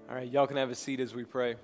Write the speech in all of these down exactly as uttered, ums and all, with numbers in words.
All right, y'all can have a seat as we pray.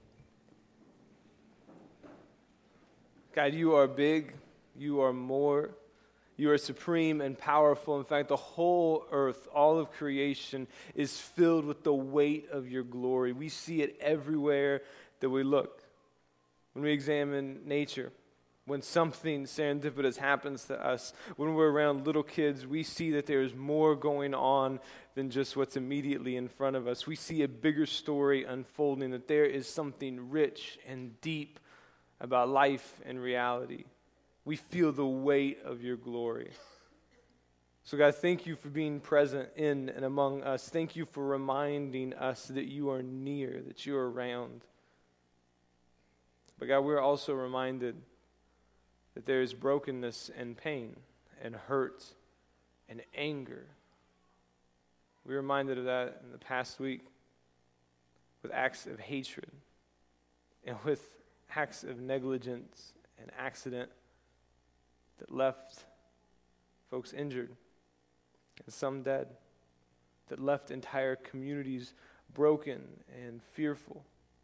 God, you are big, you are more, you are supreme and powerful. In fact, the whole earth, all of creation is filled with the weight of your glory. We see it everywhere that we look. When we examine nature, when something serendipitous happens to us, when we're around little kids, we see that there's more going on than just what's immediately in front of us. We see a bigger story unfolding, that there is something rich and deep about life and reality. We feel the weight of your glory. So God, thank you for being present in and among us. Thank you for reminding us that you are near, that you are around. But God, we're also reminded that there is brokenness and pain and hurt and anger. We were reminded of that in the past week with acts of hatred and with acts of negligence and accident that left folks injured and some dead, that left entire communities broken and fearful.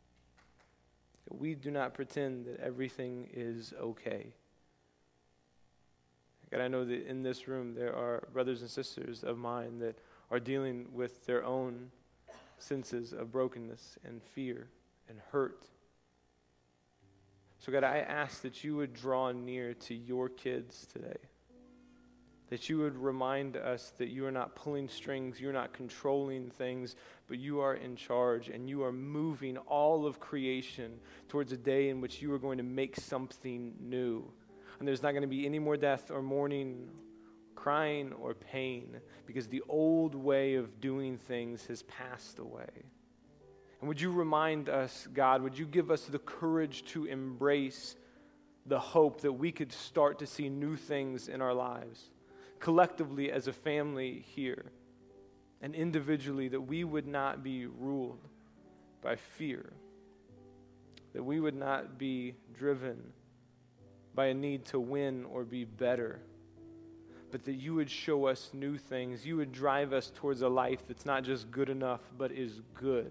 We do not pretend that everything is okay. God, I know that in this room there are brothers and sisters of mine that are dealing with their own senses of brokenness and fear and hurt. So God, I ask that you would draw near to your kids today. That you would remind us that you are not pulling strings, you're not controlling things, but you are in charge and you are moving all of creation towards a day in which you are going to make something new. And there's not going to be any more death or mourning, crying or pain, because the old way of doing things has passed away. And would you remind us, God, would you give us the courage to embrace the hope that we could start to see new things in our lives, collectively as a family here, and individually, that we would not be ruled by fear, that we would not be driven by a need to win or be better, but that you would show us new things. You would drive us towards a life that's not just good enough, but is good.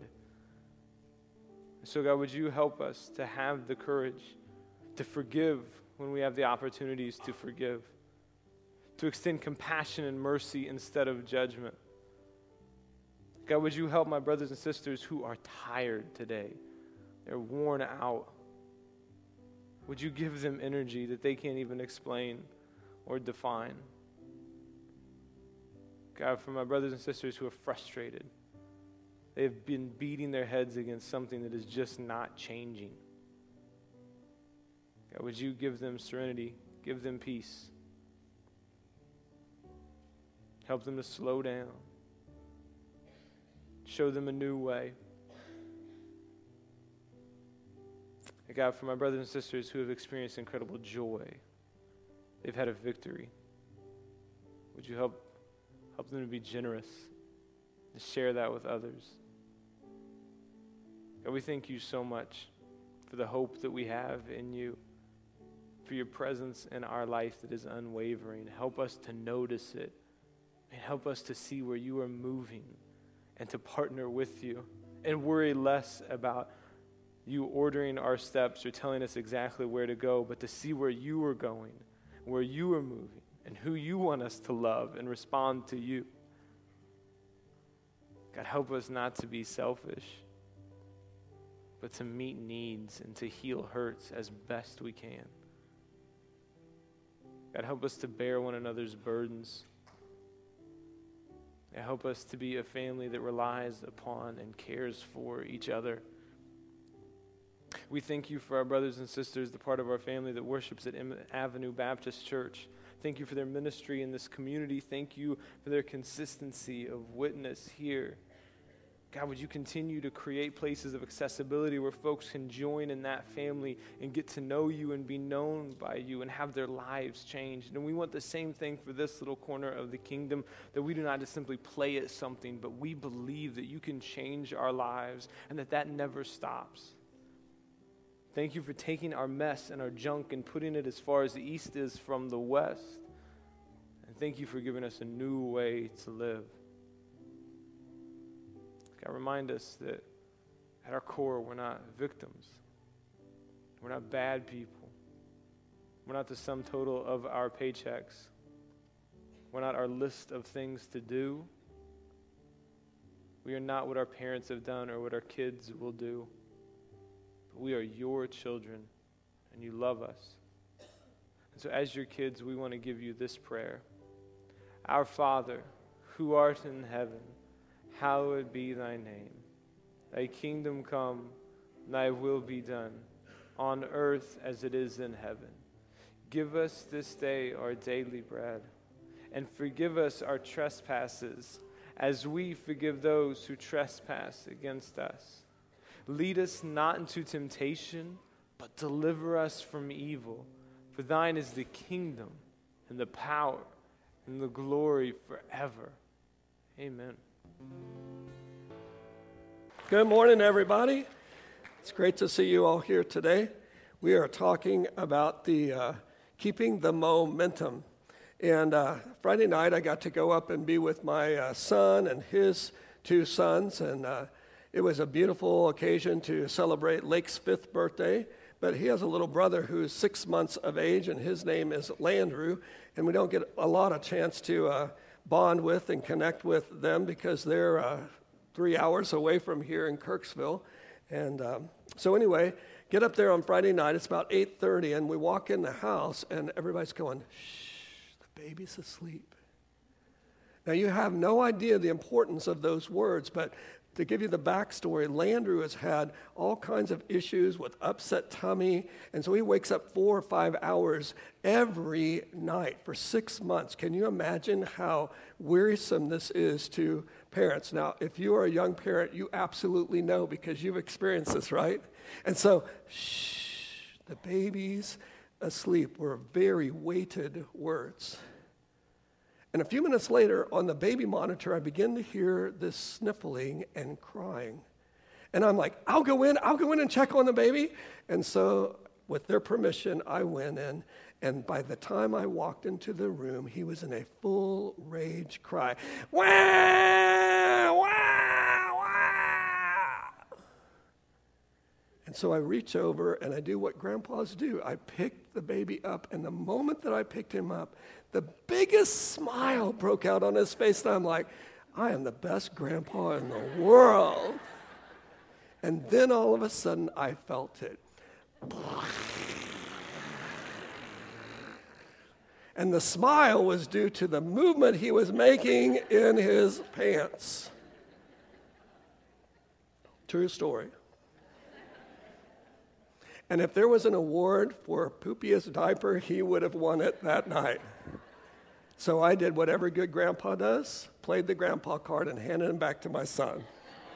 So God, would you help us to have the courage to forgive when we have the opportunities to forgive, to extend compassion and mercy instead of judgment. God, would you help my brothers and sisters who are tired today? They're worn out. Would you give them energy that they can't even explain or define? God, for my brothers and sisters who are frustrated, they have been beating their heads against something that is just not changing. God, would you give them serenity, give them peace, help them to slow down, show them a new way. And God, for my brothers and sisters who have experienced incredible joy, they've had a victory, would you help help them to be generous, to share that with others? God, we thank you so much for the hope that we have in you, for your presence in our life that is unwavering. Help us to notice it, and help us to see where you are moving and to partner with you and worry less about you ordering our steps or telling us exactly where to go, but to see where you are going, where you are moving, and who you want us to love and respond to you. God, help us not to be selfish, but to meet needs and to heal hurts as best we can. God, help us to bear one another's burdens. God, help us to be a family that relies upon and cares for each other. We thank you for our brothers and sisters, the part of our family that worships at Emmett Avenue Baptist Church. Thank you for their ministry in this community. Thank you for their consistency of witness here. God, would you continue to create places of accessibility where folks can join in that family and get to know you and be known by you and have their lives changed. And we want the same thing for this little corner of the kingdom, that we do not just simply play at something, but we believe that you can change our lives and that that never stops. Thank you for taking our mess and our junk and putting it as far as the east is from the west. And thank you for giving us a new way to live. God, remind us that At our core, we're not victims. We're not bad people. We're not the sum total of our paychecks. We're not our list of things to do. We are not what our parents have done or what our kids will do. But we are your children, and you love us. And so as your kids, we want to give you this prayer. Our Father, who art in heaven, hallowed be thy name. Thy kingdom come, thy will be done, on earth as it is in heaven. Give us this day our daily bread, and forgive us our trespasses, as we forgive those who trespass against us. Lead us not into temptation, but deliver us from evil. For thine is the kingdom, and the power, and the glory forever. Amen. Good morning, everybody. It's great to see you all here today. We are talking about the uh, keeping the momentum. And uh, Friday night, I got to go up and be with my uh, son and his two sons, and uh, it was a beautiful occasion to celebrate Lake's fifth birthday. But he has a little brother who's six months of age, and his name is Landrew, and we don't get a lot of chance to uh, bond with and connect with them because they're uh, three hours away from here in Kirksville. And um, so anyway, get up there on Friday night. It's about eight thirty, and we walk in the house, and everybody's going, shh, the baby's asleep. Now, you have no idea the importance of those words, but to give you the backstory, Landrew has had all kinds of issues with upset tummy, and so he wakes up four or five hours every night for six months. Can you imagine how wearisome this is to parents? Now, if you are a young parent, you absolutely know because you've experienced this, right? And so, shh, the baby's asleep were very weighted words. And a few minutes later, on the baby monitor, I begin to hear this sniffling and crying. And I'm like, I'll go in, I'll go in and check on the baby. And so, with their permission, I went in. And by the time I walked into the room, he was in a full rage cry. Wah! Wah! Wah! And so I reach over and I do what grandpas do. I pick the baby up, and the moment that I picked him up, the biggest smile broke out on his face, and I'm like, I am the best grandpa in the world. And then all of a sudden, I felt it. And the smile was due to the movement he was making in his pants. True story. And if there was an award for poopiest diaper, he would have won it that night. So I did what every good grandpa does, played the grandpa card and handed him back to my son.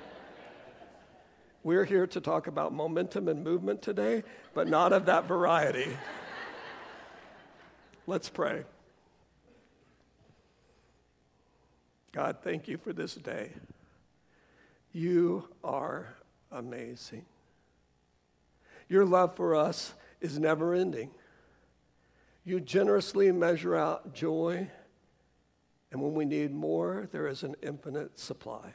We're here to talk about momentum and movement today, but not of that variety. Let's pray. God, thank you for this day. You are amazing. Your love for us is never ending. You generously measure out joy, and when we need more, there is an infinite supply.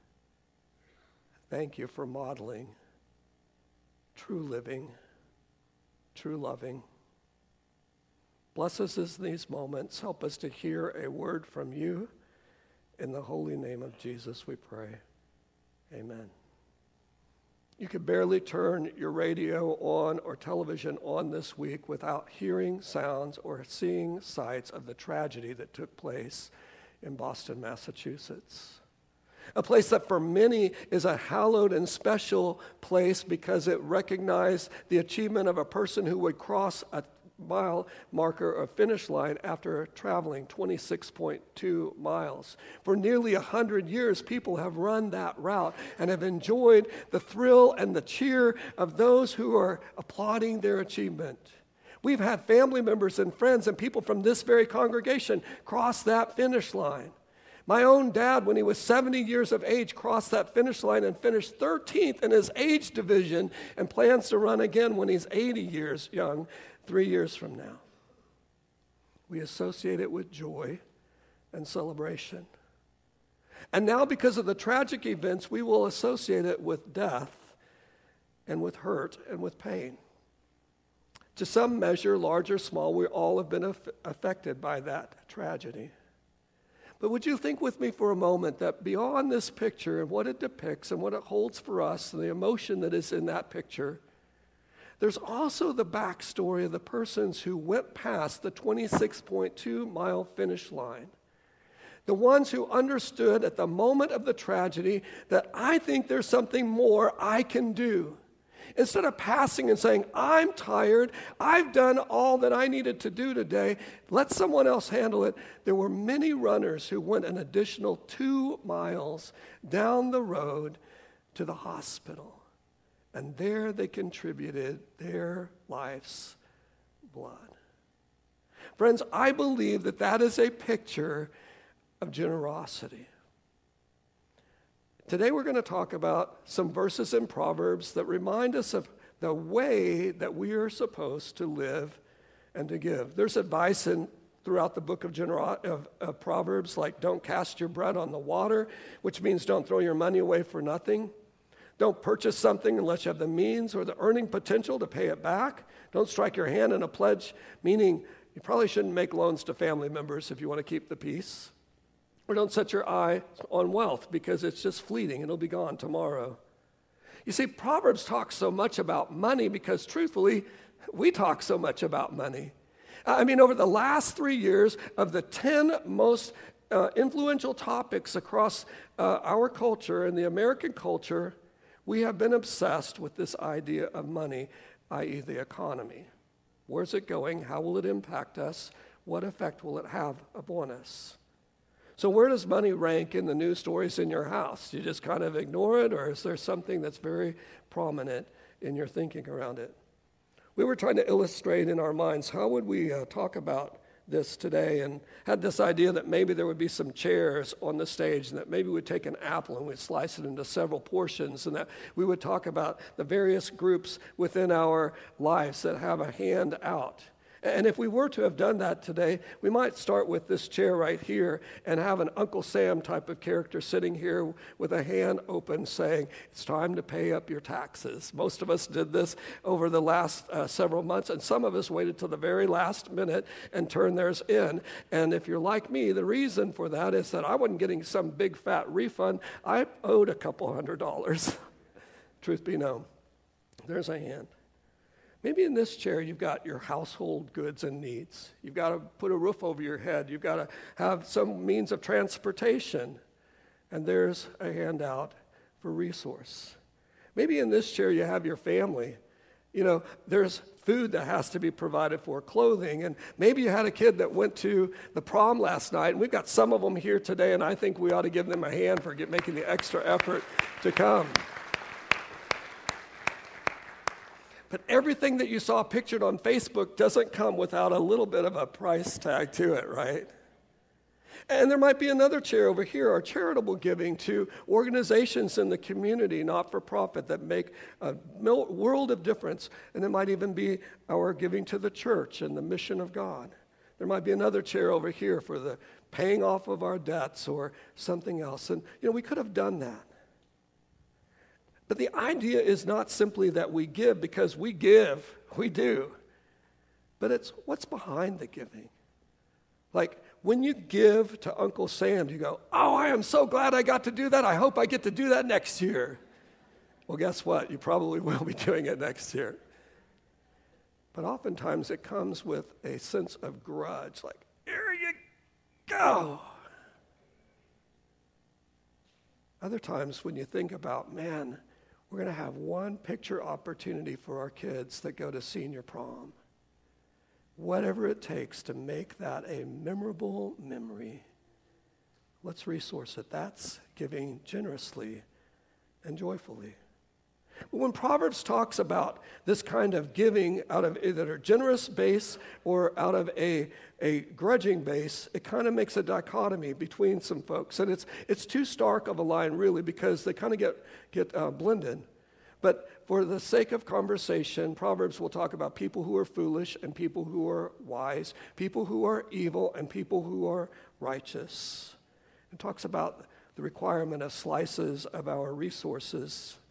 Thank you for modeling true living, true loving. Bless us in these moments. Help us to hear a word from you. In the holy name of Jesus we pray. Amen. You could barely turn your radio on or television on this week without hearing sounds or seeing sights of the tragedy that took place in Boston, Massachusetts. A place that for many is a hallowed and special place because it recognized the achievement of a person who would cross a mile marker or finish line after traveling twenty-six point two miles. For nearly one hundred years, people have run that route and have enjoyed the thrill and the cheer of those who are applauding their achievement. We've had family members and friends and people from this very congregation cross that finish line. My own dad, when he was seventy years of age, crossed that finish line and finished thirteenth in his age division and plans to run again when he's eighty years young, three years from now. We associate it with joy and celebration. And now, because of the tragic events, we will associate it with death and with hurt and with pain. To some measure, large or small, we all have been aff- affected by that tragedy. But would you think with me for a moment that beyond this picture and what it depicts and what it holds for us and the emotion that is in that picture, there's also the backstory of the persons who went past the twenty-six point two mile finish line. The ones who understood at the moment of the tragedy that I think there's something more I can do. Instead of passing and saying, I'm tired, I've done all that I needed to do today, let someone else handle it. There were many runners who went an additional two miles down the road to the hospital. And there they contributed their life's blood. Friends, I believe that that is a picture of generosity. Today we're going to talk about some verses in Proverbs that remind us of the way that we are supposed to live and to give. There's advice in throughout the book of, Genero- of, of Proverbs, like don't cast your bread on the water, which means don't throw your money away for nothing. Don't purchase something unless you have the means or the earning potential to pay it back. Don't strike your hand in a pledge, meaning you probably shouldn't make loans to family members if you want to keep the peace. Or don't set your eye on wealth because it's just fleeting. It'll be gone tomorrow. You see, Proverbs talks so much about money because truthfully, we talk so much about money. I mean, over the last three years, of the ten most uh, influential topics across uh, our culture and the American culture, we have been obsessed with this idea of money, that is the economy. Where's it going? How will it impact us? What effect will it have upon us? So where does money rank in the news stories in your house? Do you just kind of ignore it, or is there something that's very prominent in your thinking around it? We were trying to illustrate in our minds how would we uh, talk about this today, and had this idea that maybe there would be some chairs on the stage, and that maybe we'd take an apple and we'd slice it into several portions, and that we would talk about the various groups within our lives that have a hand out. And if we were to have done that today, we might start with this chair right here and have an Uncle Sam type of character sitting here with a hand open saying, it's time to pay up your taxes. Most of us did this over the last uh, several months, and some of us waited till the very last minute and turned theirs in. And if you're like me, the reason for that is that I wasn't getting some big fat refund. I owed a couple hundred dollars. Truth be known. There's a hand. Maybe in this chair, you've got your household goods and needs. You've got to put a roof over your head. You've got to have some means of transportation. And there's a handout for resource. Maybe in this chair, you have your family. You know, there's food that has to be provided for, clothing. And maybe you had a kid that went to the prom last night. And we've got some of them here today, and I think we ought to give them a hand for get, making the extra effort to come. But everything that you saw pictured on Facebook doesn't come without a little bit of a price tag to it, right? And there might be another chair over here, our charitable giving to organizations in the community, not-for-profit, that make a world of difference. And it might even be our giving to the church and the mission of God. There might be another chair over here for the paying off of our debts or something else. And, you know, we could have done that. But the idea is not simply that we give because we give, we do. But it's what's behind the giving. Like when you give to Uncle Sam, you go, oh, I am so glad I got to do that. I hope I get to do that next year. Well, guess what? You probably will be doing it next year. But oftentimes it comes with a sense of grudge, like, here you go. Other times when you think about, man, we're going to have one picture opportunity for our kids that go to senior prom. Whatever it takes to make that a memorable memory, let's resource it. That's giving generously and joyfully. But when Proverbs talks about this kind of giving out of either a generous base or out of a, a grudging base, it kind of makes a dichotomy between some folks. And it's it's too stark of a line, really, because they kind of get, get uh, blended. But for the sake of conversation, Proverbs will talk about people who are foolish and people who are wise, people who are evil and people who are righteous. It talks about the requirement of slices of our resources.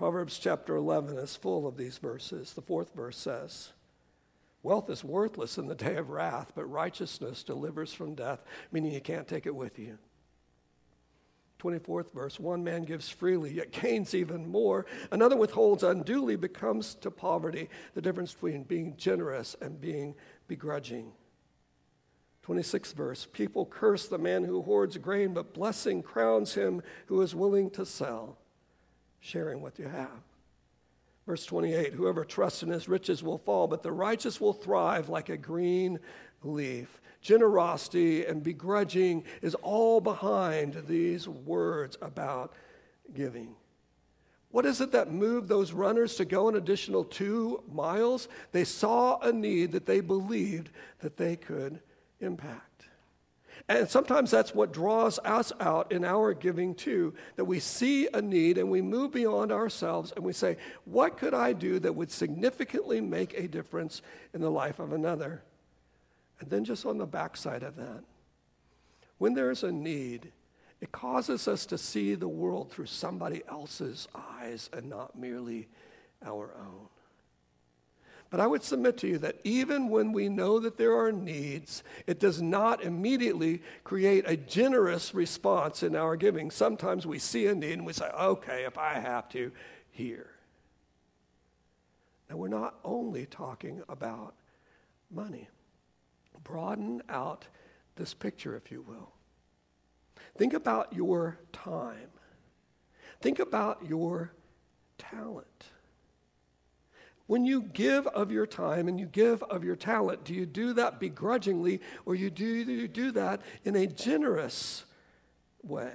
Proverbs chapter eleven is full of these verses. The fourth verse says, wealth is worthless in the day of wrath, but righteousness delivers from death, meaning you can't take it with you. twenty-fourth verse, one man gives freely, yet gains even more. Another withholds unduly, becomes to poverty. The difference between being generous and being begrudging. twenty-sixth verse, people curse the man who hoards grain, but blessing crowns him who is willing to sell, sharing what you have. Verse twenty-eight, whoever trusts in his riches will fall, but the righteous will thrive like a green leaf. Generosity and begrudging is all behind these words about giving. What is it that moved those runners to go an additional two miles? They saw a need that they believed that they could impact. And sometimes that's what draws us out in our giving too, that we see a need and we move beyond ourselves and we say, what could I do that would significantly make a difference in the life of another? And then just on the backside of that, when there's a need, it causes us to see the world through somebody else's eyes and not merely our own. But I would submit to you that even when we know that there are needs, it does not immediately create a generous response in our giving. Sometimes we see a need and we say, okay, if I have to, here. And we're not only talking about money. Broaden out this picture, if you will. Think about your time. Think about your talent. When you give of your time and you give of your talent, do you do that begrudgingly or you do you do that in a generous way?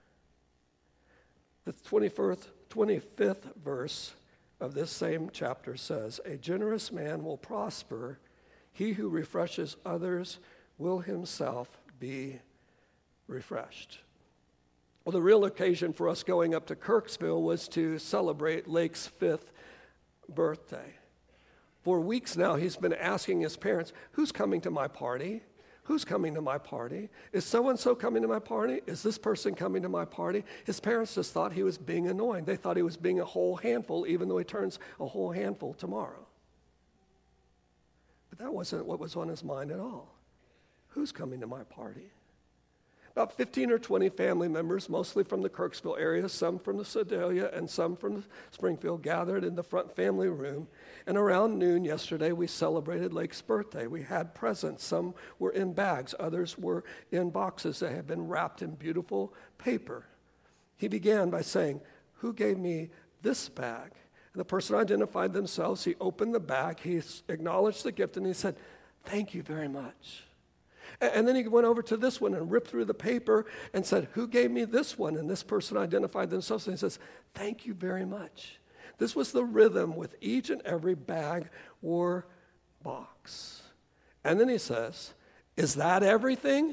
The twenty-first, twenty-fifth verse of this same chapter says, a generous man will prosper. He who refreshes others will himself be refreshed. Well, the real occasion for us going up to Kirksville was to celebrate Lake's fifth birthday. For weeks now, he's been asking his parents, who's coming to my party? Who's coming to my party? Is so-and-so coming to my party? Is this person coming to my party? His parents just thought he was being annoying. They thought he was being a whole handful, even though he turns a whole handful tomorrow. But that wasn't what was on his mind at all. Who's coming to my party? About fifteen or twenty family members, mostly from the Kirksville area, some from the Sedalia and some from Springfield, gathered in the front family room. And around noon yesterday, we celebrated Lake's birthday. We had presents. Some were in bags. Others were in boxes that had been wrapped in beautiful paper. He began by saying, who gave me this bag? And the person identified themselves. He opened the bag. He acknowledged the gift, and he said, thank you very much. And then he went over to this one and ripped through the paper and said, who gave me this one? And this person identified themselves and he says, thank you very much. This was the rhythm with each and every bag or box. And then he says, is that everything?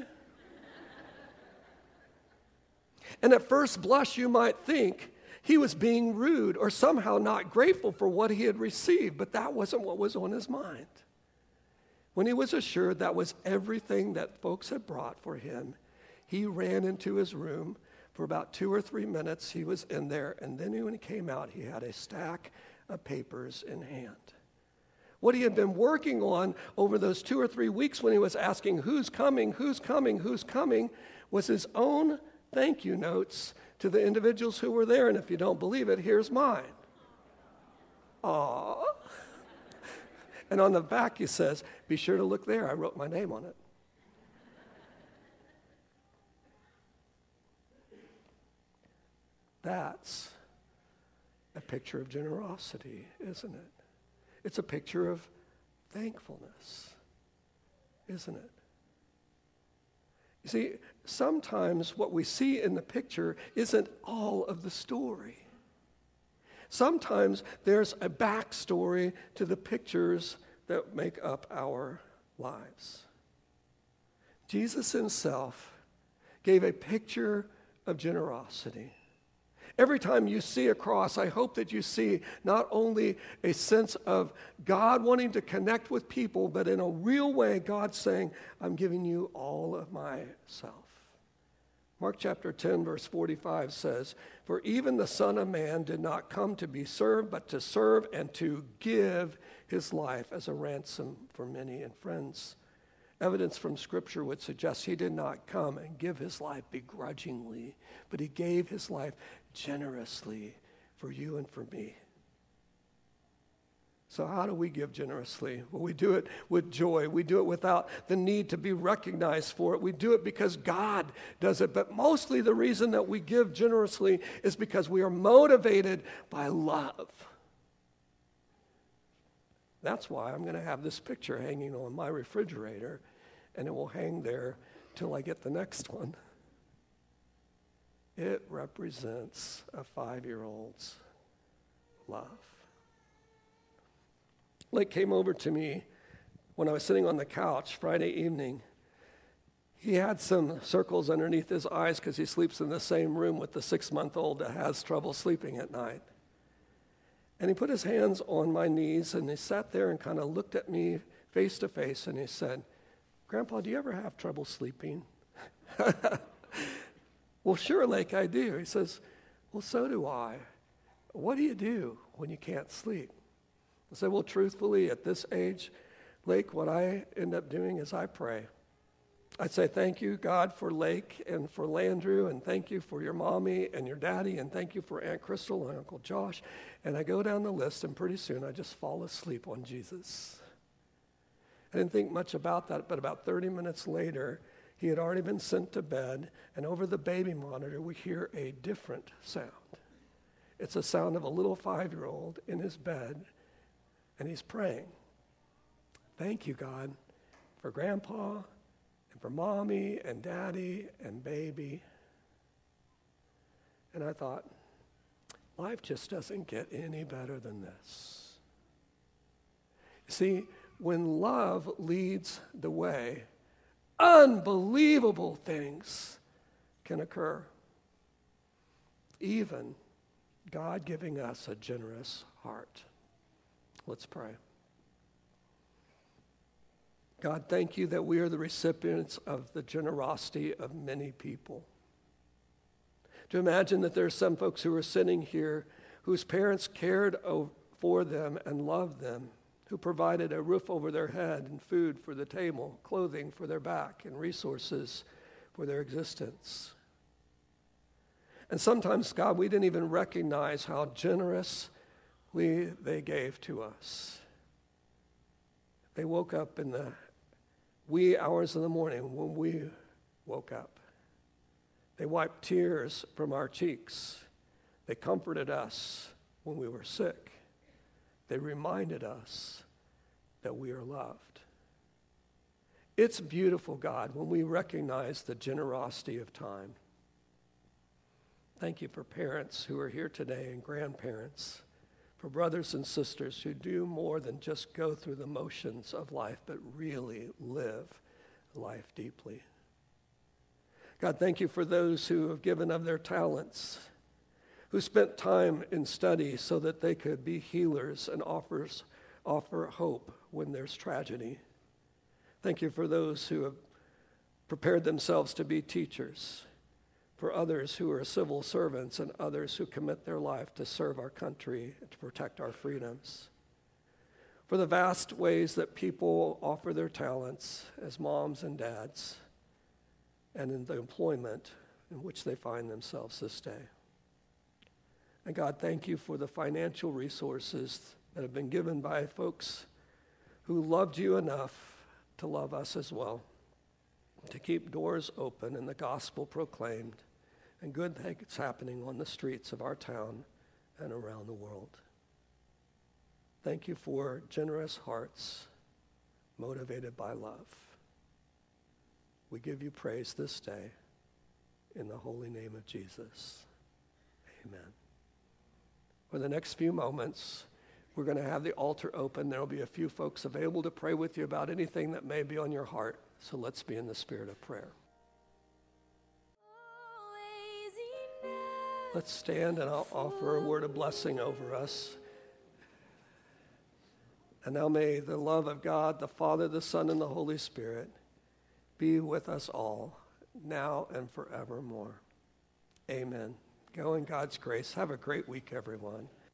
And at first blush, you might think he was being rude or somehow not grateful for what he had received, but that wasn't what was on his mind. When he was assured that was everything that folks had brought for him, he ran into his room. For about two or three minutes, he was in there, and then when he came out, he had a stack of papers in hand. What he had been working on over those two or three weeks when he was asking, who's coming, who's coming, who's coming, was his own thank you notes to the individuals who were there. And if you don't believe it, here's mine. Aww. And on the back, he says, be sure to look there. I wrote my name on it. That's a picture of generosity, isn't it? It's a picture of thankfulness, isn't it? You see, sometimes what we see in the picture isn't all of the story. Sometimes there's a backstory to the pictures that make up our lives. Jesus himself gave a picture of generosity. Every time you see a cross, I hope that you see not only a sense of God wanting to connect with people, but in a real way, God saying, I'm giving you all of myself. Mark chapter ten, verse forty-five says, "For even the Son of Man did not come to be served, but to serve and to give his life as a ransom for many." And friends, evidence from Scripture would suggest he did not come and give his life begrudgingly, but he gave his life generously for you and for me. So how do we give generously? Well, we do it with joy. We do it without the need to be recognized for it. We do it because God does it. But mostly the reason that we give generously is because we are motivated by love. That's why I'm going to have this picture hanging on my refrigerator, and it will hang there till I get the next one. It represents a five-year-old's love. Lake came over to me when I was sitting on the couch Friday evening. He had some circles underneath his eyes because he sleeps in the same room with the six-month-old that has trouble sleeping at night. And he put his hands on my knees, and he sat there and kind of looked at me face to face, and he said, "Grandpa, do you ever have trouble sleeping?" "Well, sure, Lake, I do." He says, "Well, so do I. What do you do when you can't sleep?" I said, "Well, truthfully, at this age, Lake, what I end up doing is I pray. I'd say, thank you, God, for Lake and for Landrew, and thank you for your mommy and your daddy, and thank you for Aunt Crystal and Uncle Josh." And I go down the list, and pretty soon I just fall asleep on Jesus. I didn't think much about that, but about thirty minutes later, he had already been sent to bed, and over the baby monitor, we hear a different sound. It's a sound of a little five-year-old in his bed, and he's praying. "Thank you, God, for Grandpa, and for Mommy, and Daddy, and Baby." And I thought, life just doesn't get any better than this. You see, when love leads the way, unbelievable things can occur. Even God giving us a generous heart. Let's pray. God, thank you that we are the recipients of the generosity of many people. To imagine that there are some folks who are sitting here whose parents cared for them and loved them, who provided a roof over their head and food for the table, clothing for their back, and resources for their existence. And sometimes, God, we didn't even recognize how generous we, they gave to us. They woke up in the wee hours of the morning when we woke up. They wiped tears from our cheeks. They comforted us when we were sick. They reminded us that we are loved. It's beautiful, God, when we recognize the generosity of time. Thank you for parents who are here today and grandparents, for brothers and sisters who do more than just go through the motions of life, but really live life deeply. God, thank you for those who have given of their talents, who spent time in study so that they could be healers and offers, offer hope when there's tragedy. Thank you for those who have prepared themselves to be teachers, for others who are civil servants, and others who commit their life to serve our country and to protect our freedoms. For the vast ways that people offer their talents as moms and dads, and in the employment in which they find themselves this day. And God, thank you for the financial resources that have been given by folks who loved you enough to love us as well, to keep doors open and the gospel proclaimed, and good things happening on the streets of our town and around the world. Thank you for generous hearts motivated by love. We give you praise this day in the holy name of Jesus. Amen. For the next few moments, we're going to have the altar open. There will be a few folks available to pray with you about anything that may be on your heart. So let's be in the spirit of prayer. Let's stand, and I'll offer a word of blessing over us. And now may the love of God, the Father, the Son, and the Holy Spirit be with us all now and forevermore. Amen. Go in God's grace. Have a great week, everyone.